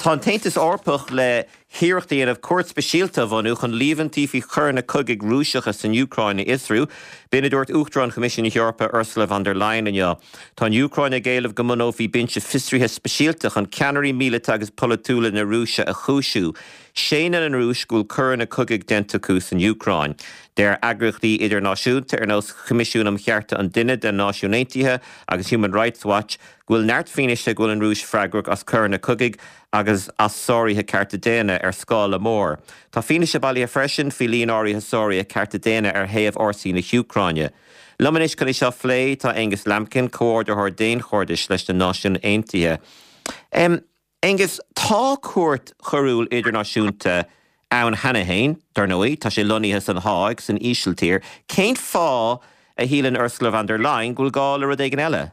Tá taintas orpach le hiíochtaí of cuat speisialta bhanú chun líomhantí fi chur na cogig rúiseachas in Ucraine isrú, bína dúirt Uachtarán Comisiún Eorpa Ursula von der Leyen inniu. Tá Ucraine géalamh go mná bhí binse fistrithe speisialta chun ceannarí míle agus polúla na Rúise a chúisiú. Séanana an Rúis gúil chur na cogig dentacús in Ucraine. Déir agrachtaí idirnáisiúnta nós Comisiún am chearta an duine den Náisiún Aontaithe agus Human Rights Watch gúil neart fineiste gúil an Rúis freigrach as chur na cogig agus as sóirithe Cartagena scála mór. Tá fineiste bailí a freisin fi líon áirithe sóirithe Cartagena thaobh orsaí na Ucraine. Lumanis can seo phlé tá Angus Lampkin comhordáthar déan chórdais leis na Náisiún Aontaithe. Angus, tá cuairt chorúil idirnáisiúnta ann Hanahain, dar nóí, tá sé loníthe san háig san ísiltír. Céint fá a hílann Ursula von der Leyen gúil gáil ar an eile?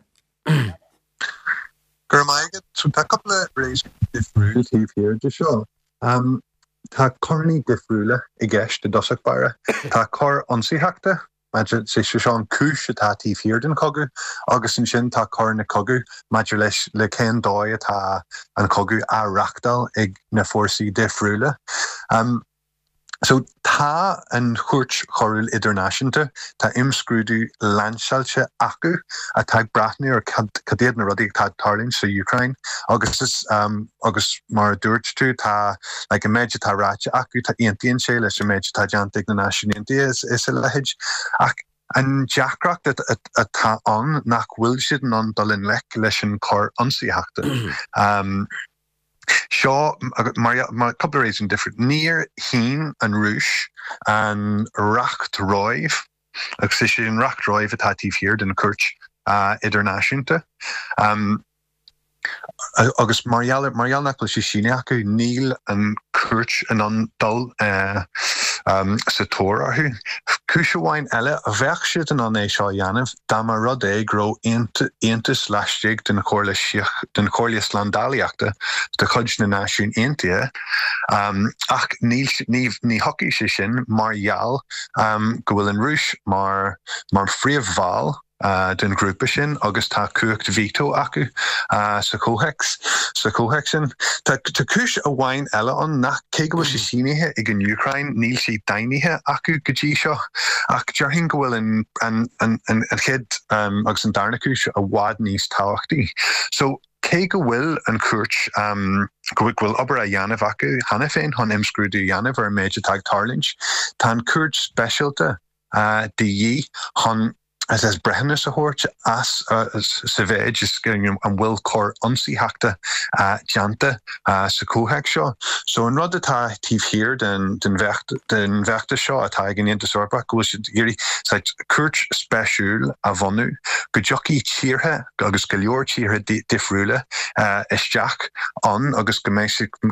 Gur maigad, so tá coppla rééis difriúil tíobh hir de seo. Tá cornaí difriúla I gceist de dosach bara. Tá cor ionsaíochta, maidir sé seán cúis atá tíobh hir den cogu, agus an sin tá cor na cogu, maidir leis le cén dóid atá an cogu a reachtal ag na fórsaí difriúla. So tá an chuirt chorúil idirnáisiúnta, tá imscrúdú landsealte acu a tá braithniú ar cadéad na rudaí tá tarlíonn sa Ukraine, agus mar dúirt tú tá le an méid tá ráite acu tá aontaíonn sé leis an méid tá deantaigh na Náisiún Aontaithe is a leithéid. Ach an deacracht atá an nach bhfuil siad an dul in lech leis an cor ionsaíochta. Seo, mar couple rééis different. Níor hín an rúis an racht roimh, agus sé an racht roimh atá tíobh hir den cuirt idirnáisiúnta. Agus Marial nach sé síne acu níl an cuirt an dul sa tóir acu. Cúiseamháin eile a bheith siad an é seo dhéanamh dá mar rud é gro aontas leistigh den chóirlia slandálaíochta de chuid na Náisiún Aontaithe, ach ní hocaí sé sin margheall go bhfuil an rúis mar phríomhbhall den grúpa sin, agus tá cuacht víto acu sa cóheic sin. Tá cúis a bhain eile an nach cé go bhfuil sé sínithe ag an Ukraine níl sí dainithe acu go dtí seo, ach dearthain go bhfuil an chéad agus an darna cúis a bhád níos táhachtaí. So cé go bhfuil an cuairt go bhfuil obair a dhéanamh acu, hana féin chun imscrúdú dhéanamh ar méid atá tarlíonn. Tá an cuairt speisialta de dhí chun as brehannas a hort as sa bhéid is an bhfuil cor ionsaíochta deanta sa cóheic seo. So an rud atá tíobh hir den bheachta seo atá ag an Aontas Orpach go bhfuil siad cuairt speisiúil a bhanú go dtiocfaí tíortha agus go leor tíortha difriúla isteach an agus go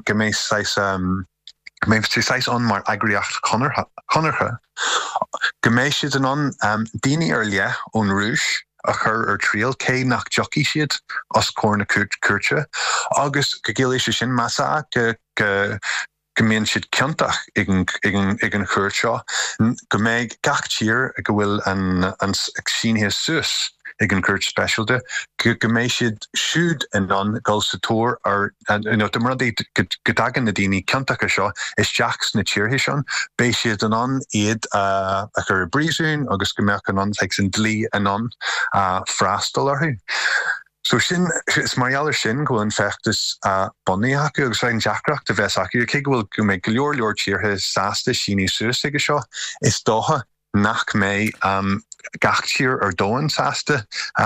méid Sais on mar agriocht conarcha. Geméis siad an daoine ar le ón rúis a chur ar tríal cé nach jockey siad os cór na cuirte, agus go géiléis sin massa go mbeadh siad ceantach ag an chuir seo, go mbeadh gach tír go bhfuil an sínithe suas ag an cuirt speisialta, go mbeadh siad siúd in an gáil sa tóir ar do mar go dagan na daoine ceantacha seo is teachs na tíortha sin, béadh siad an iad a chur bríosún agus go mbeadh an san dlí an freastal orthu. So sin is marialler sin go an fechttas bunny acu agus ein deacracht a bheits acu cé go bhfuil go méid go leor tíortha sásta síní suas ige seo is dótha nach mé gach tír ar dóin sásta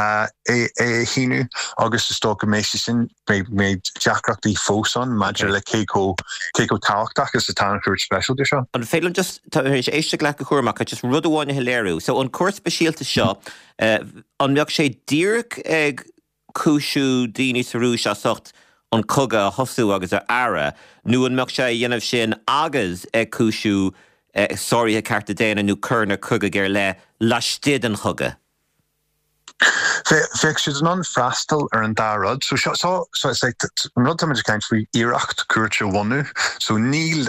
é hínu agus is tó go méid sin méid deacrachtaí fósan maidir le cé go táhachtach is a tána cuairt speisialta seo. An féileann just éiste le go chuirmach just rud amháin hiléirú. So an cuairt speisialta seo an mbeadh sé díreach ag cúisiú daoine sa rúis a socht an coga hosú agus ar ara, nó an mbeadh sé dhéanamh sin agus ag cúisiú sóirithe Cartagena nó chur na coga gur le laistid an choga. Bheadh siad an freastal ar an dárad, so an rud táid ceint faoi iarracht cuairte bhhanú, so níl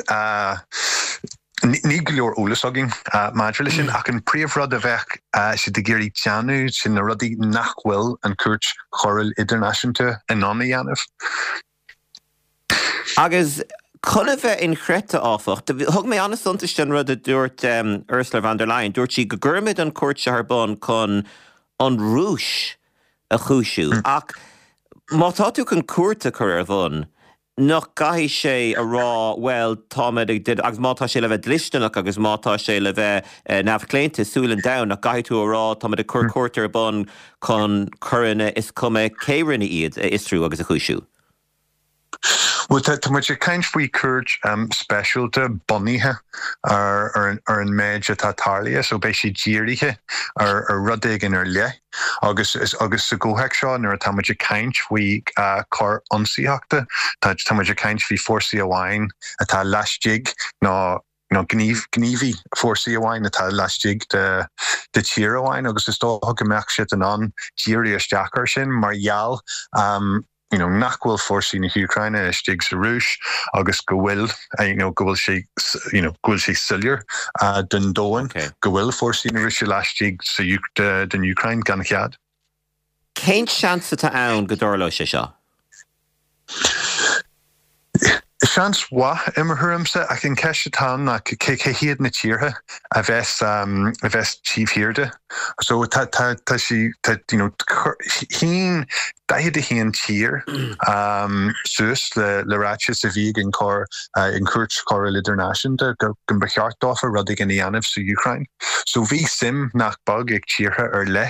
go leor úlasagin maidir sin ach an príomhrad a bheith si de géirí teanú sin na rudaí nach bhfuil an cuairt chorúil idirnáisiúnta in anna dhéanamh. Agus chuna bheith in chreite áfacht. Thug mé anna suntaiste rud a dúirt Ursula von der Leyen, dúirt sí go gcuirmid an cuairt ar bun chun an rúis a chúisiú. Ach má tá tú chun cuairte chur ar bhun, nach gaithí sé a rá well táid agus mátá sé le bheith dlisteach agus mátá sé le bheith nefhcléinte súlan da nach gaithí tú a rá táid a chur cuairte ar bun chun churanna is cuma céirinna iad isrú agus a chúisiú. Well, tá muid kaint faoi cuairt specialte buníthe ar an méid atá tarlaithe, so béis sé dírithe ar rudaigin ar le. Agus sa ggóthaic seo nuair tá muid kaint faoi cór ionsaíochta, tá muid kaint faoi fórsaí amháin atá leistigh ná gníomhí fórsaí amháin atá leistigh de tír amháin, agus is tócha go mbeadh siad an díirí isteachar sin margheall nachhfuil fórsaí na Ucraine istigh sa Rúis agus go bhfuil sé sillir den dóin go bhfuil fórsaí na Rúis leistigh den Ucraine gan chead. Cén seansa tá ann go dtarlódh sé seo? Seans wa immerhurimse ach in keshetan na kehiad na tíre a ves chief hirde. So ta she heen daide heen tier sus le ratche se vig in cor in Kurch cor internation de gun bejaart offer rudig in Ianif so Ukraine. So vi sim nach bug ik tierhe le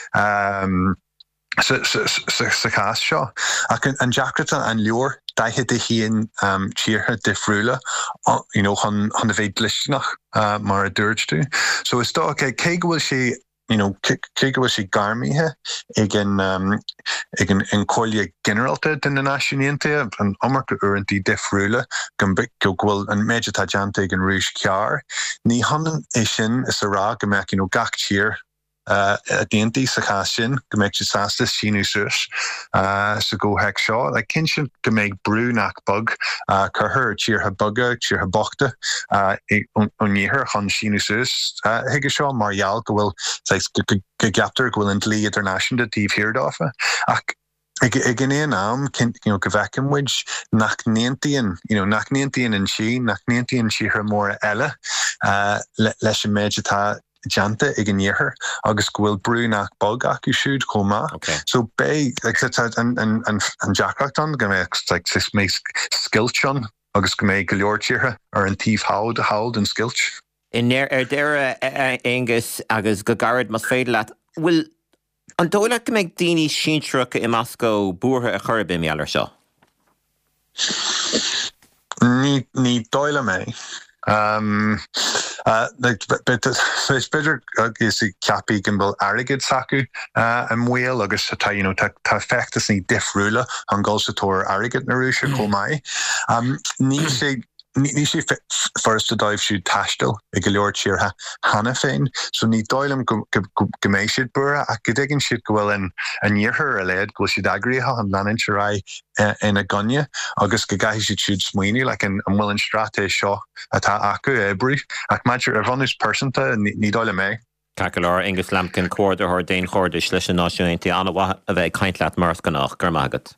sa cast seo an Jackerton an leor daithe de híon tíortha difriúla chun a bheith glisteach mar a dúirtú. So is dó cé go bhfuil sé garmíthe ag an cóile generalte den na náisiúnta an amarcha uintí difriúla go bhfuil an méide táideanta ag an rúis cear. Ní hanan é sin is a rá go mbeadh gach tír a déantí sa chas sin go méid sásta sinú suas sa ggóthaic seo. Le cin sin go méid brú nach bug chuthair tíortha buga, tíortha bochta oníothar chun sinú suas. Hiige seo margheall go bhfuil go gaptar go bhfuil an dlí international de tíomhhirirdáfa. Ach ag an éon am go bhfeicim muid nach néontaíonn an sí, nach néontaíonn tíortha mór eile leis an méid atá janta ag an níothar agus go bhfuil brú nach bug acu siúd comá. So bé an Jackachtan go mé skiltsean agus go mé go leortíortha ar an tíomh haud an skilt. In deire Angus agus go garad mas féidir leat, bhfuil an dóile go méid daoine sínseacha i Moscow buartha a chur bim ealar seo? Ní dóile mé. It's better is capi gimbal arrogant saku wheel agus ta fechtas ní difriúla an gulsator arrogant narusha komai. Ní sé first a dive siú tastal ag go leor tíortha hana féin, so ní dóilm go méid siad bura a go dtaigeann siad go bhfuil an níorthar a léad go siad agriíthe an leanann rá ina gunne agus go gaithí siad smaoinú le an bhfuil an strata seo atá acu ébriú ach maidir ar bhanús persanta ní dóile mé. Cacalar Angus Lampkin cuairde ar daon chóirdeis leis an náisiúnta anmha a bheith caint leat mars gannach gur maigad.